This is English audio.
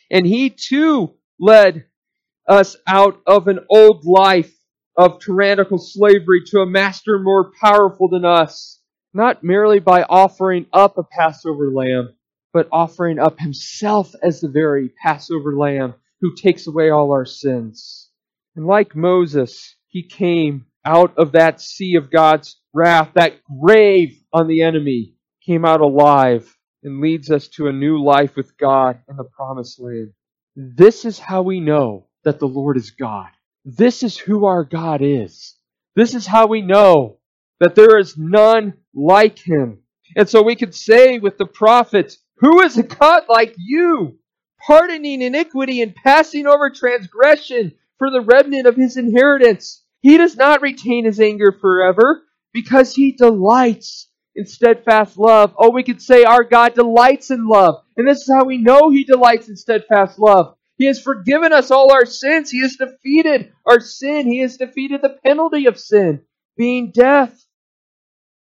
And He too led us out of an old life of tyrannical slavery to a master more powerful than us, not merely by offering up a Passover lamb, but offering up Himself as the very Passover lamb who takes away all our sins. And like Moses, He came out of that sea of God's wrath, that grave on the enemy, came out alive and leads us to a new life with God in the promised land. This is how we know that the Lord is God. This is who our God is. This is how we know that there is none like Him. And so we could say with the prophets, who is a God like you, pardoning iniquity and passing over transgression for the remnant of His inheritance? He does not retain His anger forever because He delights in steadfast love. Oh, we could say our God delights in love. And this is how we know He delights in steadfast love. He has forgiven us all our sins. He has defeated our sin. He has defeated the penalty of sin, being death.